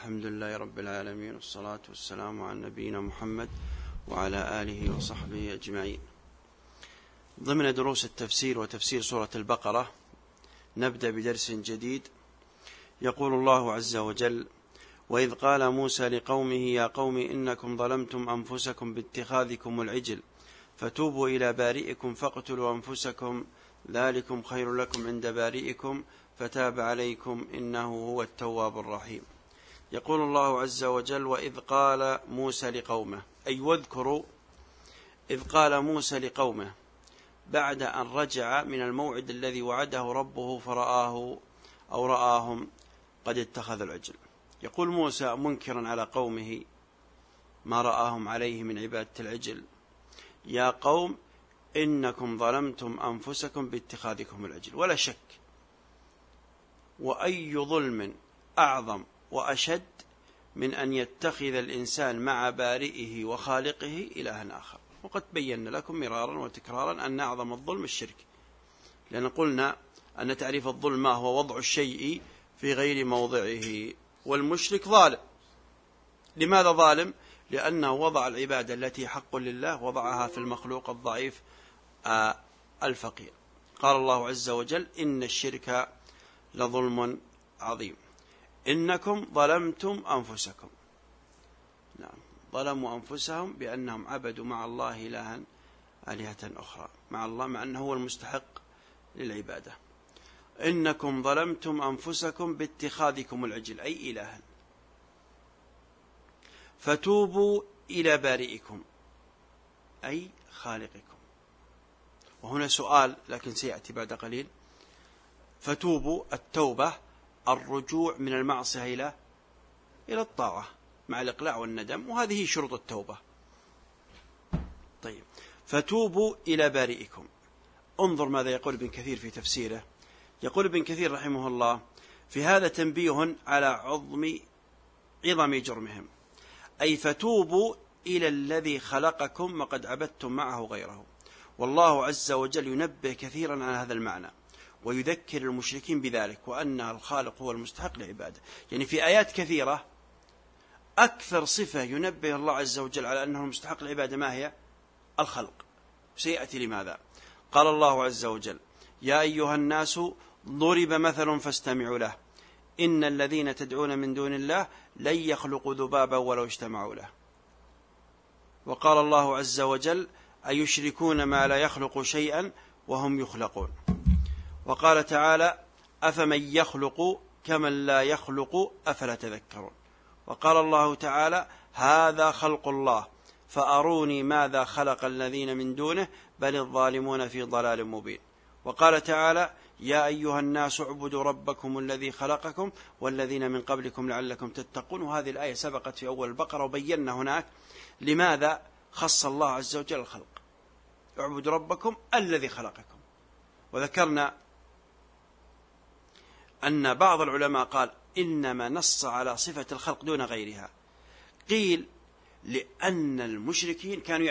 الحمد لله رب العالمين، والصلاة والسلام على نبينا محمد وعلى آله وصحبه أجمعين. ضمن دروس التفسير وتفسير سورة البقرة نبدأ بدرس جديد. يقول الله عز وجل: وإذ قال موسى لقومه يا قوم إنكم ظلمتم أنفسكم باتخاذكم العجل فتوبوا إلى بارئكم فاقتلوا أنفسكم ذلكم خير لكم عند بارئكم فتاب عليكم إنه هو التواب الرحيم. يقول الله عز وجل: وإذ قال موسى لقومه، أي واذكروا إذ قال موسى لقومه بعد أن رجع من الموعد الذي وعده ربه رآهم قد اتخذوا العجل. يقول موسى منكرا على قومه ما رآهم عليه من عبادة العجل: يا قوم إنكم ظلمتم أنفسكم باتخاذكم العجل. ولا شك، وأي ظلم أعظم وأشد من أن يتخذ الإنسان مع بارئه وخالقه إلها آخر. وقد بينا لكم مرارا وتكرارا أن أعظم الظلم الشرك، لأن قلنا أن تعريف الظلم ما هو وضع الشيء في غير موضعه، والمشرك ظالم. لماذا ظالم؟ لأنه وضع العبادة التي حق لله وضعها في المخلوق الضعيف الفقير. قال الله عز وجل: إن الشرك لظلم عظيم. إنكم ظلمتم أنفسكم. نعم، ظلموا أنفسهم بأنهم عبدوا مع الله آلهة أخرى مع الله، مع أنه هو المستحق للعبادة. إنكم ظلمتم أنفسكم باتخاذكم العجل، أي إلها. فتوبوا إلى بارئكم، أي خالقكم. وهنا سؤال لكن سيأتي بعد قليل. فتوبوا، التوبة الرجوع من المعصية إلى الطاعة مع الإقلاع والندم، وهذه شروط التوبة. طيب، فتوبوا إلى بارئكم. انظر ماذا يقول ابن كثير في تفسيره. يقول ابن كثير رحمه الله: في هذا تنبيه على عظم جرمهم، أي فتوبوا إلى الذي خلقكم وقد عبدتم معه غيره. والله عز وجل ينبه كثيرا على هذا المعنى ويذكر المشركين بذلك، وأن الخالق هو المستحق لعباده. يعني في آيات كثيرة أكثر صفة ينبه الله عز وجل على أنه المستحق لعباده ما هي؟ الخلق. سيأتي لماذا. قال الله عز وجل: يا أيها الناس ضرب مثل فاستمعوا له إن الذين تدعون من دون الله لن يخلقوا ذبابا ولو اجتمعوا له. وقال الله عز وجل: أيشركون ما لا يخلق شيئا وهم يخلقون. وقال تعالى: أفمن يخلق كمن لا يخلق أفلا تذكرون. وقال الله تعالى: هذا خلق الله فأروني ماذا خلق الذين من دونه بل الظالمون في ضلال مبين. وقال تعالى: يا أيها الناس اعبدوا ربكم الذي خلقكم والذين من قبلكم لعلكم تتقون. وهذه الآية سبقت في أول البقرة، وبينا هناك لماذا خص الله عز وجل الخلق. اعبدوا ربكم الذي خلقكم. وذكرنا أن بعض العلماء قال إنما نص على صفة الخلق دون غيرها. قيل لأن المشركين كانوا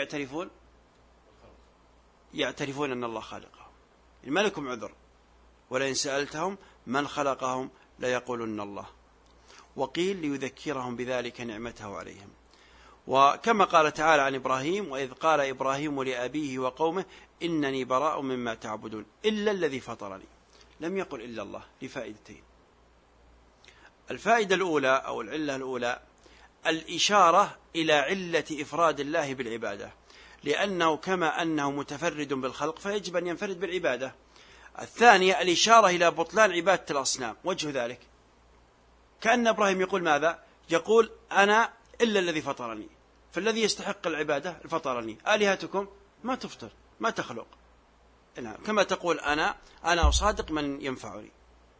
يعترفون أن الله خالقهم، ما لكم عذر، ولئن سألتهم من خلقهم ليقولن الله. وقيل ليذكرهم بذلك نعمته عليهم. وكما قال تعالى عن إبراهيم: وإذ قال إبراهيم لأبيه وقومه إنني براء مما تعبدون إلا الذي فطرني. لم يقل إلا الله، لفائدتين. الفائدة الأولى أو العلة الأولى الإشارة إلى علة إفراد الله بالعبادة، لأنه كما أنه متفرد بالخلق فيجب أن ينفرد بالعبادة. الثانية الإشارة إلى بطلان عبادة الأصنام. وجه ذلك كأن إبراهيم يقول ماذا؟ يقول أنا إلا الذي فطرني، فالذي يستحق العبادة فطرني. آلهتكم ما تفطر ما تخلق، كما تقول أنا أصادق من ينفعني.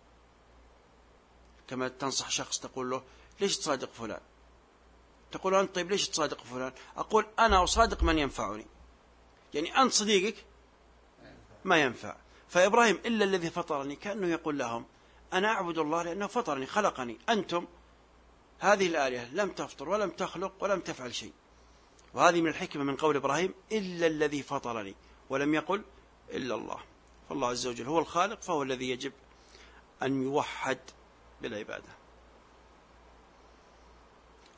كما تنصح شخص تقول له ليش تصادق فلان؟ تقول أنت طيب ليش تصادق فلان؟ أقول أنا أصادق من ينفعني. يعني أنت صديقك ما ينفع. فإبراهيم إلا الذي فطرني كأنه يقول لهم أنا أعبد الله لأنه فطرني خلقني، أنتم هذه الآلهة لم تفطر ولم تخلق ولم تفعل شيء. وهذه من الحكمة من قول إبراهيم إلا الذي فطرني، ولم يقل إلا الله. فالله عز وجل هو الخالق، فهو الذي يجب أن يوحد بالعبادة.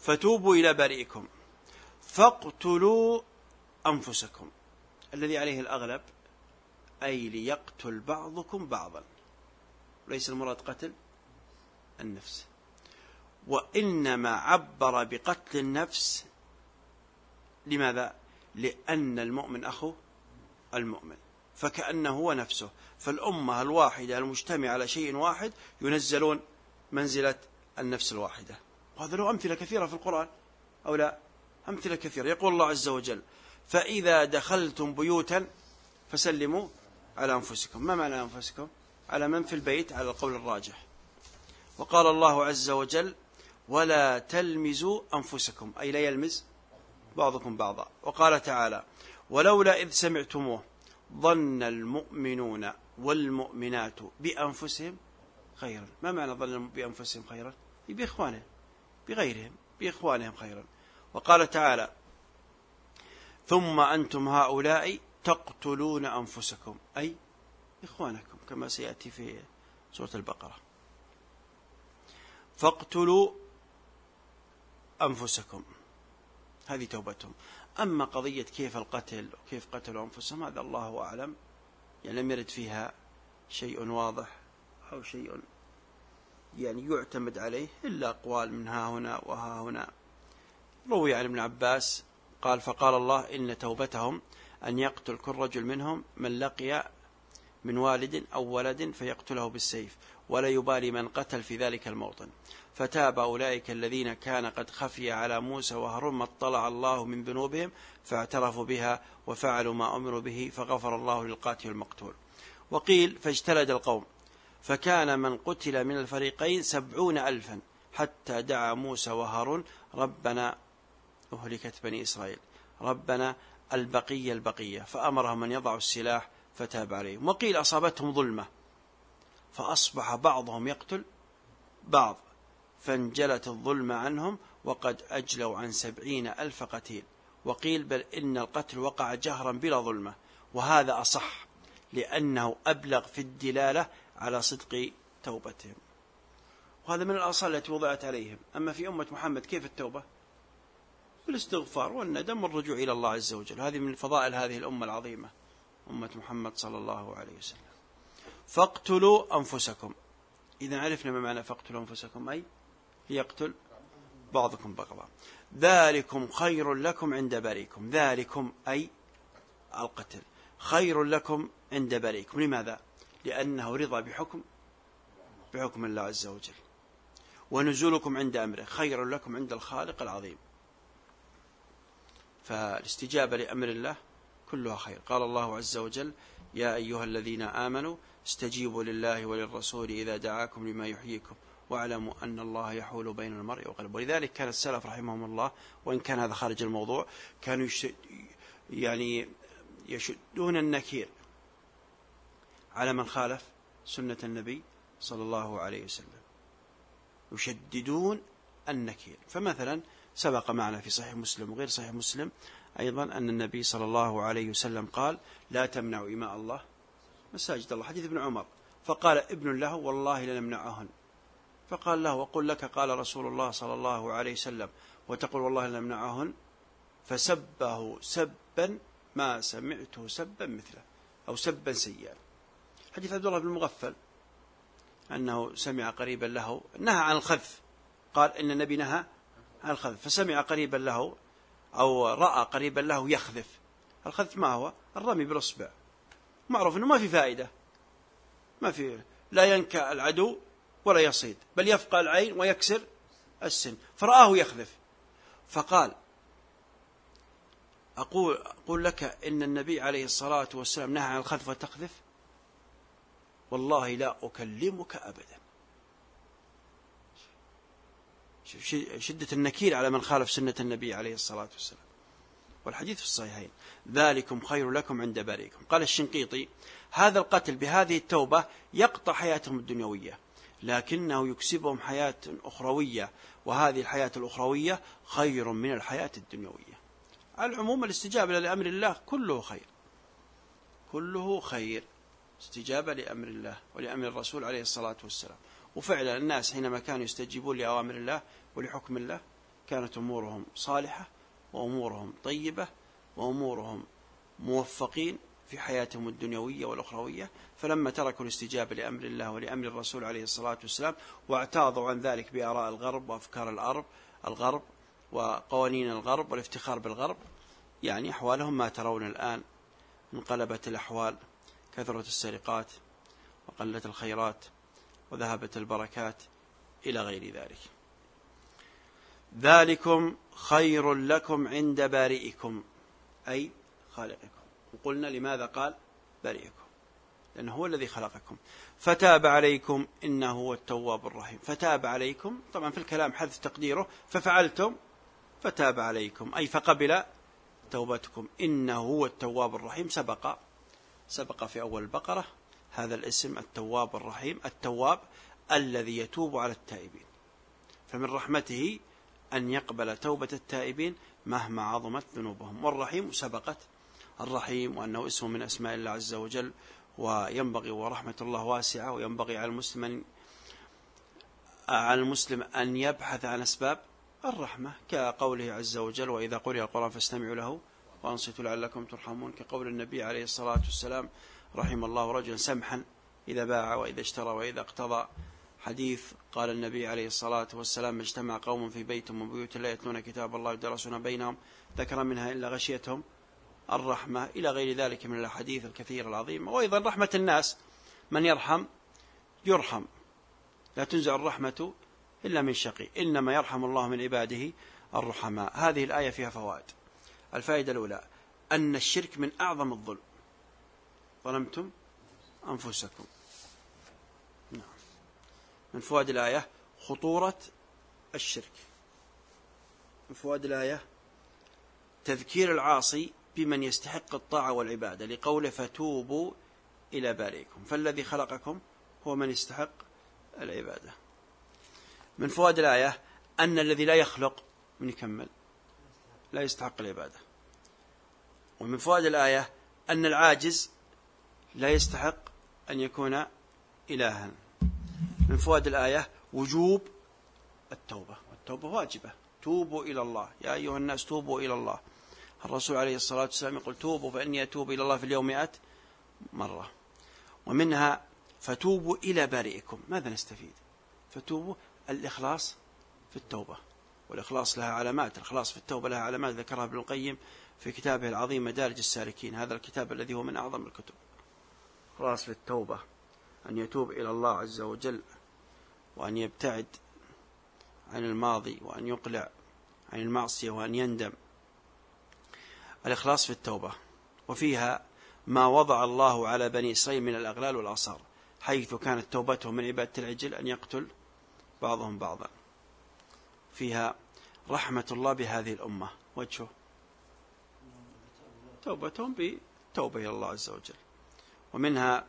فتوبوا إلى بارئكم فاقتلوا أنفسكم، الذي عليه الأغلب أي ليقتل بعضكم بعضا، ليس المراد قتل النفس، وإنما عبر بقتل النفس. لماذا؟ لأن المؤمن أخو المؤمن، فكأنه هو نفسه، فالأمة الواحدة المجتمع على شيء واحد ينزلون منزلة النفس الواحدة. وهذا له أمثلة كثيرة في القرآن أو لا؟ أمثلة كثيرة. يقول الله عز وجل: فإذا دخلتم بيوتا فسلموا على أنفسكم. ما معنى أنفسكم؟ على من في البيت، على القول الراجح. وقال الله عز وجل: ولا تلمزوا أنفسكم، أي لا يلمز بعضكم بعضا. وقال تعالى: ولولا إذ سمعتموه ظن المؤمنون والمؤمنات بأنفسهم خيرا. ما معنى ظن بأنفسهم خيرا؟ بإخوانهم، بغيرهم، بإخوانهم خيرا. وقال تعالى: ثم أنتم هؤلاء تقتلون أنفسكم، أي إخوانكم، كما سيأتي في سورة البقرة. فاقتلوا أنفسكم، هذه توبتهم. أما قضية كيف القتل وكيف قتلوا أنفسهم هذا الله أعلم، يعني لم يرد فيها شيء واضح أو شيء يعني يعتمد عليه إلا أقوال من ها هنا وها هنا. روي عن ابن عباس قال: فقال الله: إن توبتهم أن يقتل كل رجل منهم من لقي من والد أو ولد فيقتله بالسيف، ولا يبالي من قتل في ذلك الموطن. فتاب أولئك الذين كان قد خفي على موسى وهارون ما اطلع الله من ذنوبهم فاعترفوا بها وفعلوا ما أمروا به فغفر الله للقاتل والمقتول. وقيل: فاجتلد القوم فكان من قتل من الفريقين 70,000 حتى دعا موسى وهارون: ربنا أهلكت بني إسرائيل، ربنا البقية، فأمرهم أن يضعوا السلاح فتاب عليهم. وقيل: أصابتهم ظلمة فأصبح بعضهم يقتل بعض فانجلت الظلم عنهم وقد أجلوا عن 70,000 قتيل. وقيل: بل إن القتل وقع جهرا بلا ظلمة، وهذا أصح لأنه أبلغ في الدلالة على صدق توبتهم. وهذا من الأصل التي وضعت عليهم. أما في أمة محمد كيف التوبة؟ بالاستغفار والندم والرجوع إلى الله عز وجل. هذه من فضائل هذه الأمة العظيمة، أمة محمد صلى الله عليه وسلم. فاقتلوا أنفسكم. إذا عرفنا ما معنى فاقتلوا أنفسكم، أي يقتل بعضكم بعضا. ذلكم خير لكم عند بارئكم. ذلكم أي القتل خير لكم عند بارئكم. لماذا؟ لأنه رضا بحكم الله عز وجل، ونزولكم عند أمره خير لكم عند الخالق العظيم. فالاستجابة لأمر الله كلها خير. قال الله عز وجل: يا أيها الذين آمنوا استجيبوا لله وللرسول إذا دعاكم لما يحييكم واعلموا أن الله يحول بين المرء وقلبه. ولذلك كان السلف رحمهم الله، وإن كان هذا خارج الموضوع، كانوا يشدون النكير على من خالف سنة النبي صلى الله عليه وسلم، يشددون النكير. فمثلا سبق معنا في صحيح مسلم وغير صحيح مسلم أيضا أن النبي صلى الله عليه وسلم قال: لا تمنعوا إماء الله مساجد الله. حديث ابن عمر، فقال ابن له: والله لنمنعهن. فقال له: وقل لك قال رسول الله صلى الله عليه وسلم وتقول والله لنمنعهن. فسبه سبا ما سمعته سبا مثله، أو سبا سيئا. حديث عبد الله بن المغفل أنه سمع قريبا له نهى عن الخذف، قال إن النبي نهى عن الخذف، فسمع قريبا له أو رأى قريبا له يخذف. الخذف ما هو؟ الرمي بالأصبع، معروف أنه ما في فائدة، لا ينكى العدو ولا يصيد، بل يفقى العين ويكسر السن. فرآه يخذف، فقال: أقول لك إن النبي عليه الصلاة والسلام نهى عن الخذف وتقذف، والله لا أكلمك أبدا. شدة النكير على من خالف سنة النبي عليه الصلاة والسلام. والحديث في الصحيحين: ذلكم خير لكم عند بارئكم. قال الشنقيطي: هذا القتل بهذه التوبة يقطع حياتهم الدنيوية، لكنه يكسبهم حياة أخروية، وهذه الحياة الأخروية خير من الحياة الدنيوية. على العموم الاستجابة لأمر الله كله خير، كله خير، استجابة لأمر الله ولأمر الرسول عليه الصلاة والسلام. وفعلا الناس حينما كانوا يستجيبون لأوامر الله ولحكم الله كانت أمورهم صالحة وأمورهم طيبة وأمورهم موفقين في حياتهم الدنيوية والأخروية. فلما تركوا الاستجابة لأمر الله ولأمر الرسول عليه الصلاة والسلام واعتاضوا عن ذلك بآراء الغرب وأفكار الغرب وقوانين الغرب والافتخار بالغرب، يعني أحوالهم ما ترون الآن، انقلبت الأحوال، كثرت السرقات وقلت الخيرات وذهبت البركات إلى غير ذلك. ذلكم خير لكم عند بارئكم أي خالقكم. وقلنا لماذا قال بارئكم؟ لأنه هو الذي خلقكم. فتاب عليكم إنه هو التواب الرحيم. فتاب عليكم طبعا في الكلام حذف تقديره ففعلتم فتاب عليكم أي فقبل توبتكم. إنه هو التواب الرحيم سبق في أول البقرة هذا الاسم التواب الرحيم. التواب الذي يتوب على التائبين، فمن رحمته أن يقبل توبة التائبين مهما عظمت ذنوبهم. والرحيم سبقت الرحيم وأنه اسم من أسماء الله عز وجل، وينبغي ورحمة الله واسعة، وينبغي على المسلم أن يبحث عن أسباب الرحمة كقوله عز وجل وإذا قرئ القرآن فاستمعوا له وأنصتوا لعلكم ترحمون، كقول النبي عليه الصلاة والسلام رحم الله رجلا سمحا إذا باع وإذا اشترى وإذا اقتضى. حديث قال النبي عليه الصلاة والسلام اجتمع قوم في بيت من بيوت الله يتلون كتاب الله يدرسون بينهم ذكر منها إلا غشيتهم الرحمة إلى غير ذلك من الحديث الكثير العظيم. وأيضا رحمة الناس، من يرحم يرحم، لا تنزع الرحمة إلا من شقي، إنما يرحم الله من عباده الرحماء. هذه الآية فيها فوائد. الفائدة الأولى أن الشرك من أعظم الظلم، ظلمتم أنفسكم. من فوائد الآية خطورة الشرك. من فوائد الآية تذكير العاصي بمن يستحق الطاعة والعبادة لقوله فتوبوا إلى بارئكم، فالذي خلقكم هو من يستحق العبادة. من فوائد الآية أن الذي لا يخلق من يكمل لا يستحق العبادة. ومن فوائد الآية أن العاجز لا يستحق أن يكون إلها. من فوائد الآية وجوب التوبة، والتوبة واجبة. توبوا إلى الله يا أيها الناس توبوا إلى الله. الرسول عليه الصلاة والسلام يقول توبوا فإني أتوب إلى الله في اليوم 100 مرة. ومنها فتوبوا إلى بارئكم. ماذا نستفيد؟ فتوبوا الإخلاص في التوبة، والإخلاص لها علامات. الإخلاص في التوبة لها علامات ذكرها ابن القيم في كتابه العظيم مدارج السالكين، هذا الكتاب الذي هو من أعظم الكتب. إخلاص في التوبة أن يتوب إلى الله عز وجل، وأن يبتعد عن الماضي، وأن يقلع عن المعصية، وأن يندم. الإخلاص في التوبة، وفيها ما وضع الله على بني إسرائيل من الأغلال والآثار، حيث كانت توبتهم من عبادة العجل أن يقتل بعضهم بعضا. فيها رحمة الله بهذه الأمة، وجهه توبتهم بتوبة إلى الله عز وجل. ومنها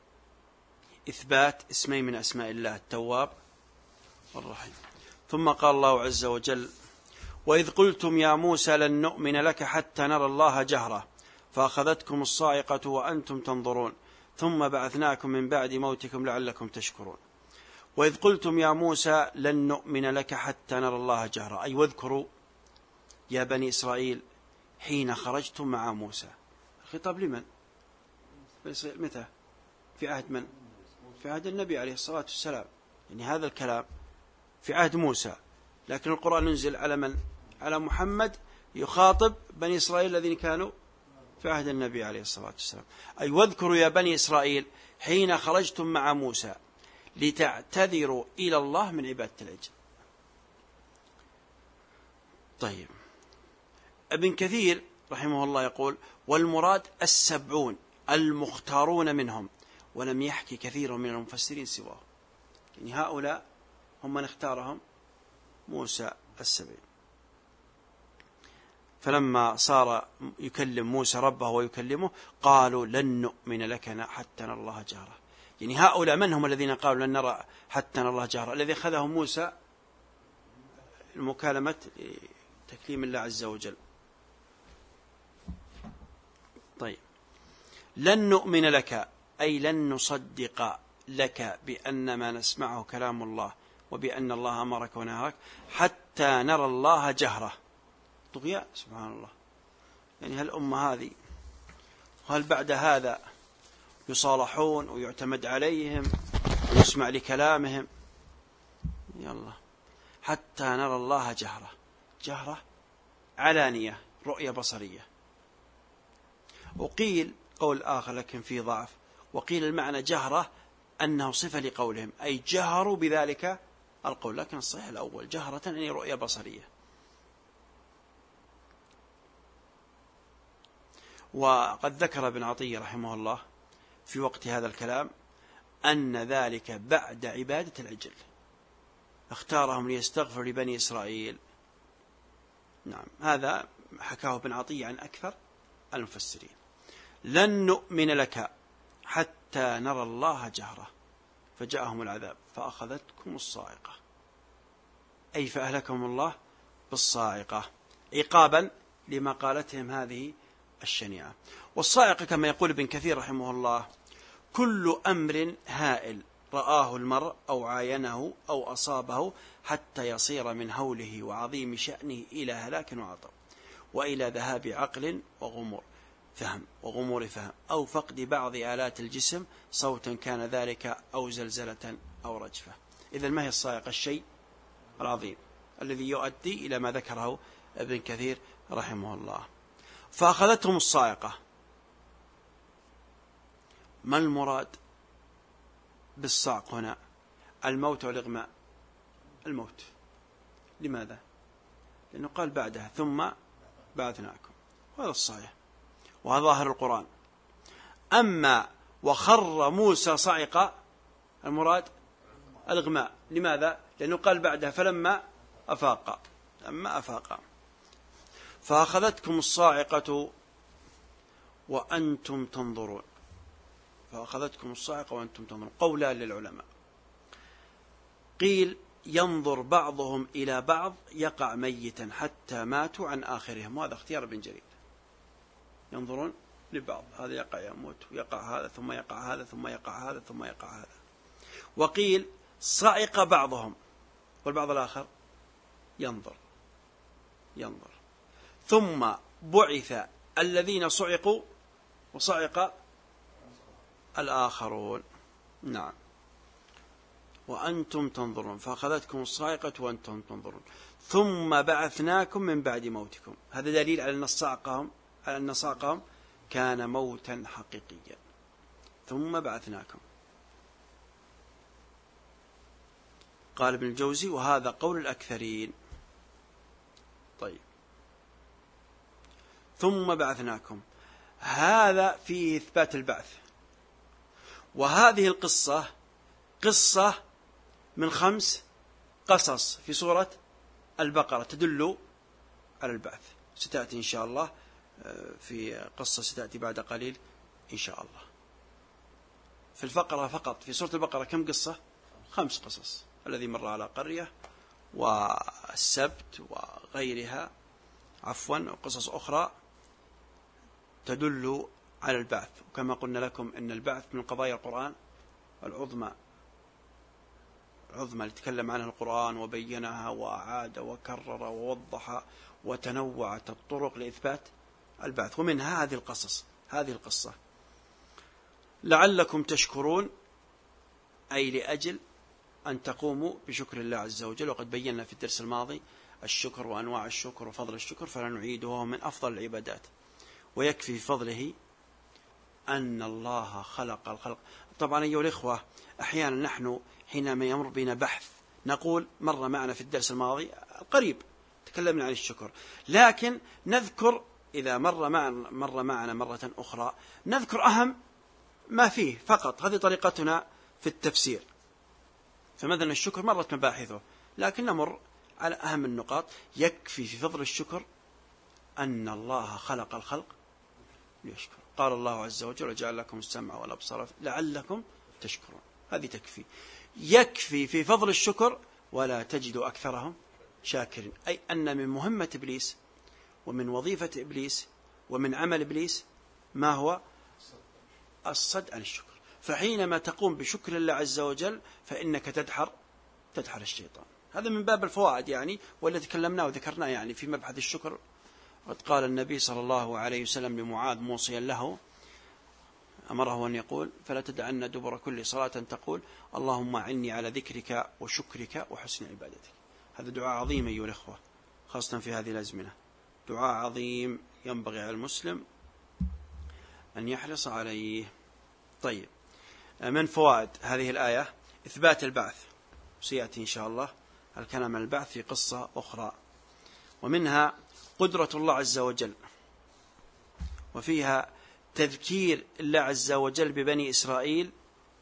إثبات اسمين من أسماء الله التواب والرحيم. ثم قال الله عز وجل وإذ قلتم يا موسى لن نؤمن لك حتى نرى الله جهرة فأخذتكم الصاعقة وأنتم تنظرون ثم بعثناكم من بعد موتكم لعلكم تشكرون. وإذ قلتم يا موسى لن نؤمن لك حتى نرى الله جهرة، أي واذكروا يا بني إسرائيل حين خرجتم مع موسى. الخطاب لمن؟ متى؟ في عهد من؟ في عهد النبي عليه الصلاة والسلام. يعني هذا الكلام في عهد موسى، لكن القرآن ننزل على من؟ على محمد يخاطب بني إسرائيل الذين كانوا في عهد النبي عليه الصلاة والسلام. أي واذكروا يا بني إسرائيل حين خرجتم مع موسى لتعتذروا إلى الله من عبادة العجل. طيب، ابن كثير رحمه الله يقول والمراد 70 المختارون منهم، ولم يحكي كثير من المفسرين سواه. يعني هؤلاء هم من اختارهم موسى 70. فلما صار يكلم موسى ربه ويكلمه قالوا لن نؤمن لك حتى نرى الله جهرة. يعني هؤلاء من هم الذين قالوا لن نرى حتى نرى الله جهرة؟ الذي أخذهم موسى المكالمة تكليم الله عز وجل. طيب، لن نؤمن لك أي لن نصدق لك بأن ما نسمعه كلام الله وبأن الله أمرك ونهاك حتى حتى نرى الله جهرة. طغيان سبحان الله. يعني هالأمة هذه، وهل بعد هذا يصالحون ويعتمد عليهم ويسمع لكلامهم؟ يلا حتى نرى الله جهرة. جهرة علانية، رؤية بصرية. وقيل قول آخر لكن فيه ضعف، وقيل المعنى جهرة أنه صفة لقولهم، أي جهروا بذلك القول، لكن الصحيح الأول جهرة أي رؤية بصرية. وقد ذكر ابن عطية رحمه الله في وقت هذا الكلام أن ذلك بعد عبادة العجل، اختارهم ليستغفر لبني إسرائيل. نعم، هذا حكاه ابن عطية عن أكثر المفسرين. لن نؤمن لك حتى نرى الله جهرة فجاءهم العذاب فأخذتكم الصاعقة، أي فأهلكهم الله بالصاعقة عقابا لما قالتهم هذه الشنيعة. والصاعقة كما يقول ابن كثير رحمه الله كل أمر هائل رآه المرء أو عاينه أو أصابه حتى يصير من هوله وعظيم شأنه إلى هلاك وعطب، وإلى ذهاب عقل وغمور فهم أو فقد بعض آلات الجسم صوتا كان ذلك أو زلزلة أو رجفة. إذا ما هي الصاعقة؟ الشيء العظيم الذي يؤدي إلى ما ذكره ابن كثير رحمه الله. فأخذتهم الصاعقة. ما المراد بالصعق هنا؟ الموت والإغماء. الموت. لماذا؟ لأنه قال بعدها ثم بعثناكم، وهذا الصحيح وهذا ظاهر القرآن. أما وخر موسى صعقا المراد الإغماء. لماذا؟ لأنه قال بعدها فلما أفاق. لما أفاق. فأخذتكم الصاعقة وأنتم تنظرون. فأخذتكم الصاعقة وأنتم تنظرون. قولا للعلماء، قيل ينظر بعضهم إلى بعض يقع ميتا حتى ماتوا عن آخرهم، وهذا اختيار ابن جرير. ينظرون لبعض، هذا يقع يموت ويقع هذا ثم يقع هذا ثم يقع هذا ثم يقع هذا. وقيل صعق بعضهم والبعض الآخر ينظر ثم بعث الذين صعقوا وصعق الآخرون. نعم. وأنتم تنظرون. فأخذتكم الصاعقة وأنتم تنظرون ثم بعثناكم من بعد موتكم. هذا دليل على أن صعقهم كان موتا حقيقيا. ثم بعثناكم. قال ابن الجوزي وهذا قول الأكثرين. طيب، ثم بعثناكم هذا فيه إثبات البعث. وهذه القصة قصة من 5 قصص في سورة البقرة تدل على البعث. ستأتي إن شاء الله في قصة ستأتي بعد قليل إن شاء الله. في الفقرة فقط في سورة البقرة كم قصة؟ 5 قصص. الذي مر على قرية والسبت وغيرها وقصص أخرى تدل على البعث. وكما قلنا لكم إن البعث من قضايا القرآن العظمى اللي تكلم عنها القرآن وبينها وأعاد وكرر ووضح وتنوعت الطرق لإثبات البعث، ومنها هذه القصة لعلكم تشكرون، أي لأجل أن تقوموا بشكر الله عز وجل. وقد بينا في الدرس الماضي الشكر وأنواع الشكر وفضل الشكر، فلا نعيده، وهو من أفضل العبادات. ويكفي فضله أن الله خلق الخلق. طبعا أيها الإخوة، أحيانا نحن حينما يمر بنا بحث نقول مر معنا في الدرس الماضي قريب تكلمنا عن الشكر، لكن نذكر إذا مر معنا مرة أخرى نذكر أهم ما فيه فقط. هذه طريقتنا في التفسير. فمثلا الشكر مرت مباحثه، لكن نمر على أهم النقاط. يكفي في فضل الشكر أن الله خلق الخلق ليشكر. قال الله عز وجل وجعل لكم السمع والأبصار لعلكم تشكرون. هذه تكفي. يكفي في فضل الشكر ولا تجد أكثرهم شاكرين، أي أن من مهمة إبليس ومن وظيفة إبليس ومن عمل إبليس ما هو الصد عن الشكر. فحينما تقوم بشكر الله عز وجل فإنك تدحر الشيطان. هذا من باب الفوائد يعني، واللي تكلمناه وذكرناه يعني في مبحث الشكر. قد قال النبي صلى الله عليه وسلم لمعاذ موصيا له، أمره أن يقول: فلا تدعن دبر كل صلاة تقول اللهم أعني على ذكرك وشكرك وحسن عبادتك. هذا دعاء عظيم أيها الأخوة، خاصة في هذه الأزمنة، دعاء عظيم ينبغي على المسلم أن يحرص عليه. طيب، من فوائد هذه الآية إثبات البعث، سيأتي إن شاء الله الكلام عن البعث في قصة أخرى. ومنها قدرة الله عز وجل، وفيها تذكير الله عز وجل ببني إسرائيل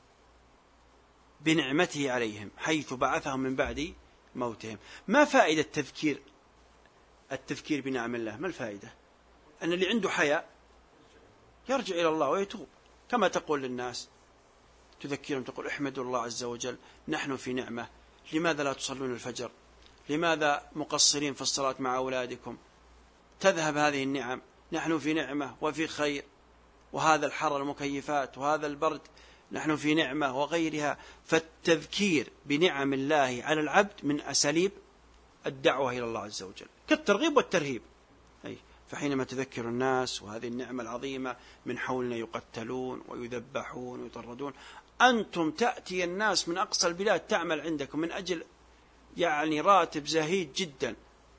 بنعمته عليهم حيث بعثهم من بعد موتهم. ما فائدة التذكير بنعم الله؟ ما الفائدة؟ أن اللي عنده حياء يرجع إلى الله ويتوب، كما تقول للناس، تذكرهم تقول احمدوا الله عز وجل، نحن في نعمة، لماذا لا تصلون الفجر؟ لماذا مقصرين في الصلاة مع أولادكم؟ تذهب هذه النعم، نحن في نعمة وفي خير، وهذا الحر المكيفات وهذا البرد نحن في نعمة وغيرها. فالتذكير بنعم الله على العبد من أساليب الدعوة إلى الله عز وجل، كالترغيب والترهيب. فحينما تذكر الناس وهذه النعمة العظيمة، من حولنا يقتلون ويذبحون ويطردون، أنتم تأتي الناس من أقصى البلاد تعمل عندكم من أجل يعني راتب زهيد جدا،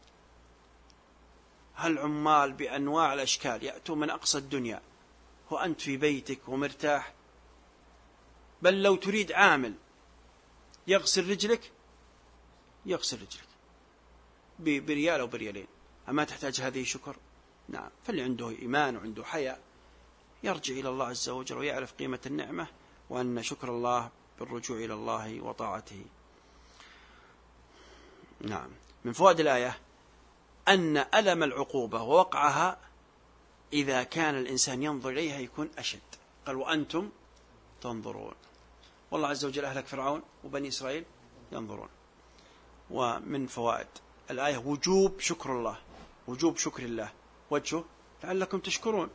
هالعمال بأنواع الأشكال يأتون من أقصى الدنيا وأنت في بيتك ومرتاح. بل لو تريد عامل يغسل رجلك بريال أو بريالين، أما تحتاج هذه شكر؟ نعم. فاللي عنده إيمان وعنده حياء يرجع إلى الله عز وجل ويعرف قيمة النعمة، وأن شكر الله بالرجوع إلى الله وطاعته. نعم. من فوائد الآية أن ألم العقوبة ووقعها إذا كان الإنسان ينظر إليها يكون أشد. قال وأنتم تنظرون، والله عز وجل أهلك فرعون وبني إسرائيل ينظرون. ومن فوائد الآية وجوب شكر الله، وجوب شكر الله، وجهه لعلكم تشكرون.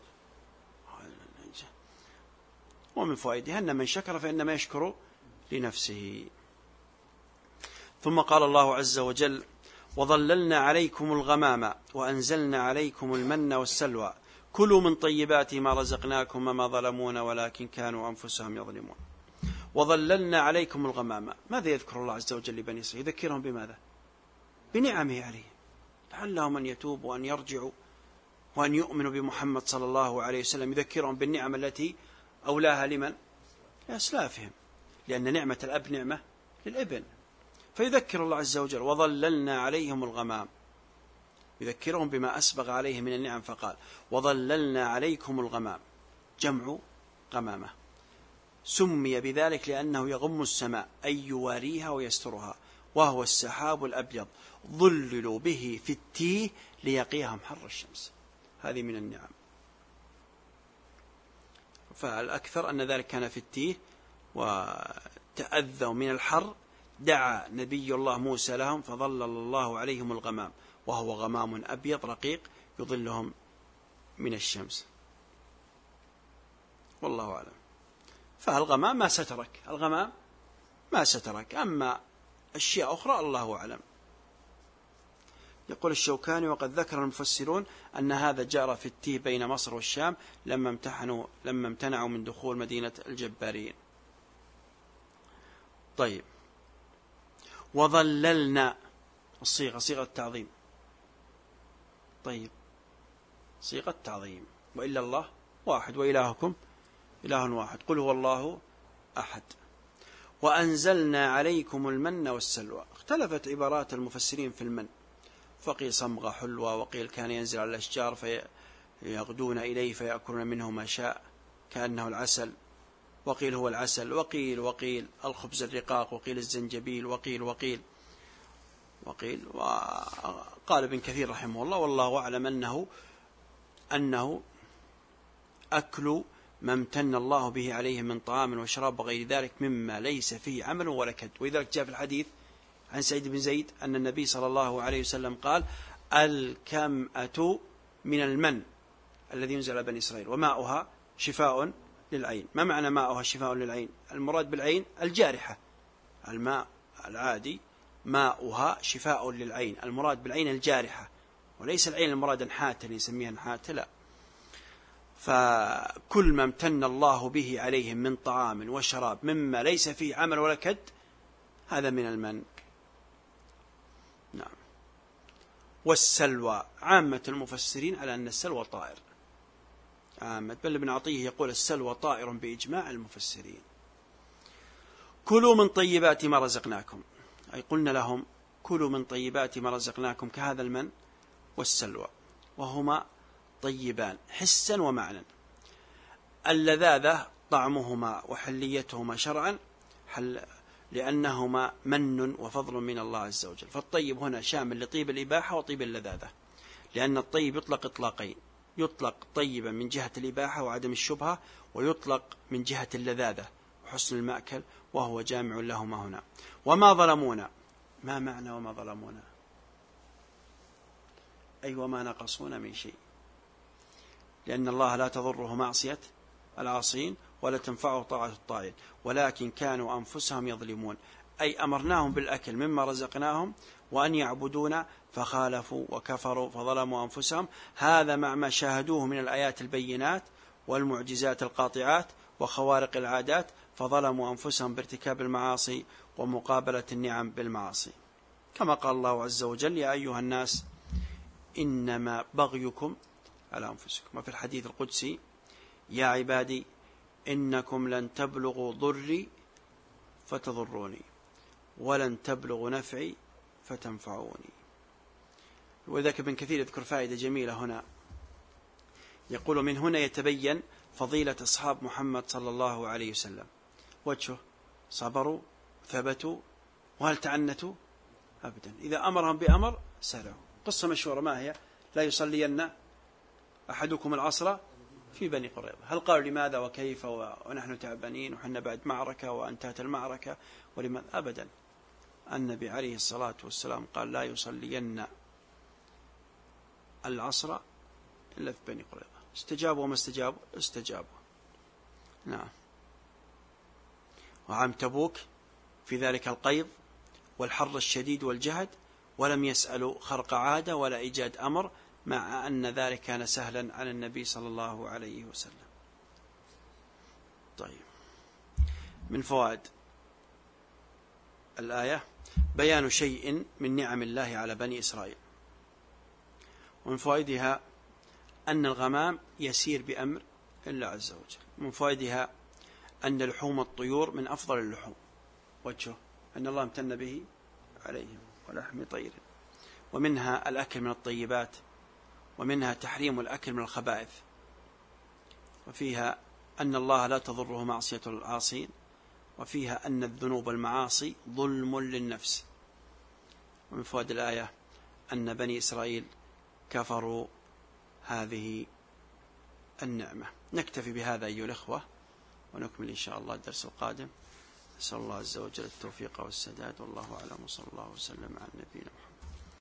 ومن فوائدها أن من شكر فإنما يشكر لنفسه. ثم قال الله عز وجل وظللنا عليكم الغمام وأنزلنا عليكم المن والسلوى كلوا من طيبات ما رزقناكم وما ظلمونا ولكن كانوا أنفسهم يظلمون. وظللنا عليكم الغمام، ماذا يذكر الله عز وجل لبني إسرائيل؟ يذكرهم بماذا؟ بنعمه عليهم، لعلهم أن يتوبوا وأن يرجعوا وأن يؤمنوا بمحمد صلى الله عليه وسلم. يذكرهم بالنعمة التي أولاها لمن؟ لأسلافهم، لأن نعمة الأب نعمة للابن. فيذكر الله عز وجل وظللنا عليهم الغمام، يذكرهم بما أسبغ عليه من النعم، فقال وظللنا عليكم الغمام، جمع غمامة، سمي بذلك لأنه يغم السماء أي يواريها ويسترها، وهو السحاب الأبيض ظللوا به في التيه ليقيهم حر الشمس. هذه من النعم. فالأكثر أن ذلك كان في التيه وتأذوا من الحر، دعا نبي الله موسى لهم فظلل الله عليهم الغمام، وهو غمام أبيض رقيق يظلهم من الشمس. والله أعلم. فالغمام ما سترك، الغمام ما سترك، أما أشياء أخرى الله أعلم. يقول الشوكاني وقد ذكر المفسرون أن هذا جرى في التيه بين مصر والشام لما امتنعوا من دخول مدينة الجبارين. طيب، وظللنا الصيغة صيغة التعظيم. طيب، صيغة التعظيم، وإلا الله واحد وإلهكم إله واحد، قل هو الله أحد. وأنزلنا عليكم المن والسلوى، اختلفت عبارات المفسرين في المن، فقيل صمغة حلوة، وقيل كان ينزل على الأشجار فيغدون إليه فيأكلون منه ما شاء كأنه العسل، وقيل هو العسل، وقيل الخبز الرقاق، وقيل الزنجبيل، وقيل وقال ابن كثير رحمه الله والله أعلم أنه أكل ما امتن الله به عليه من طعام وشراب وغير ذلك مما ليس فيه عمل ولا كد. ولذلك جاء في الحديث عن سعيد بن زيد أن النبي صلى الله عليه وسلم قال الكمأة من المن الذي ينزل على بني إسرائيل وماؤها شفاء للعين. ما معنى ماؤها شفاء للعين؟ المراد بالعين الجارحة، الماء العادي ماؤها شفاء للعين. المراد بالعين الجارحة، وليس العين المراد نحاتة اللي يسميها نحاتة، لا. فكل ما امتن الله به عليهم من طعام وشراب مما ليس فيه عمل ولا كد، هذا من المن. نعم. والسلوى، عامة المفسرين على أن السلوى طائر، عامة، بل ابن عطية يقول السلوى طائر بإجماع المفسرين. كلوا من طيبات ما رزقناكم، أي قلنا لهم كلوا من طيبات ما رزقناكم، كهذا المن والسلوى، وهما طيبان حسا ومعنى. اللذاذة طعمهما وحليتهما شرعا، لأنهما من وفضل من الله عز وجل. فالطيب هنا شامل لطيب الإباحة وطيب اللذاذة، لأن الطيب يطلق إطلاقين، يطلق طيبا من جهة الإباحة وعدم الشبهة، ويطلق من جهة اللذاذة وحسن المأكل، وهو جامع لهما هنا. وما ظلمونا، ما معنى وما ظلمونا؟ أي وما نقصونا من شيء، لأن الله لا تضره معصية العاصين ولا تنفعه طاعة الطاعين، ولكن كانوا أنفسهم يظلمون، أي أمرناهم بالأكل مما رزقناهم وأن يعبدون فخالفوا وكفروا فظلموا أنفسهم. هذا مع ما شاهدوه من الآيات البينات والمعجزات القاطعات وخوارق العادات، فظلموا أنفسهم بارتكاب المعاصي ومقابلة النعم بالمعاصي، كما قال الله عز وجل: يا أيها الناس إنما بغيكم على أنفسكم. وفي الحديث القدسي: يا عبادي إنكم لن تبلغوا ضري فتضروني ولن تبلغوا نفعي فتنفعوني. وذلك ابن كثير يذكر فائدة جميلة هنا، يقول: من هنا يتبين فضيلة أصحاب محمد صلى الله عليه وسلم. وجهه: صبروا ثبتوا، وهل تعنتوا؟ أبدا. إذا أمرهم بأمر سارعوا. قصة مشهورة، ما هي؟ لا يصلين أحدكم العصر في بني قريظة. هل قالوا لماذا وكيف ونحن تعبانين وحنا بعد معركة وانتهت المعركة ولماذا؟ أبدا. النبي عليه الصلاة والسلام قال: لا يصلين العصر إلا في بني قريظة. استجابوا وما استجابوا؟ استجابوا. نعم. وعام تبوك في ذلك القيض والحر الشديد والجهد، ولم يسألوا خرق عادة ولا إيجاد أمر، مع أن ذلك كان سهلا على النبي صلى الله عليه وسلم. طيب، من فوائد الآية بيان شيء من نعم الله على بني إسرائيل. ومن فوائدها أن الغمام يسير بأمر الله عز وجل. من فوائدها أن لحوم الطيور من أفضل اللحوم. وجهه أن الله امتن به عليهم، ولحم طير. ومنها الأكل من الطيبات، ومنها تحريم الأكل من الخبائث. وفيها أن الله لا تضره معصية العاصين. وفيها أن الذنوب والمعاصي ظلم للنفس. ومن فوائد الآية أن بني إسرائيل كفروا هذه النعمة. نكتفي بهذا أيها الأخوة، ونكمل إن شاء الله الدرس القادم. نسأل الله عز وجل التوفيق والسداد، والله أعلم، وصلى الله وسلم على نبينا محمد.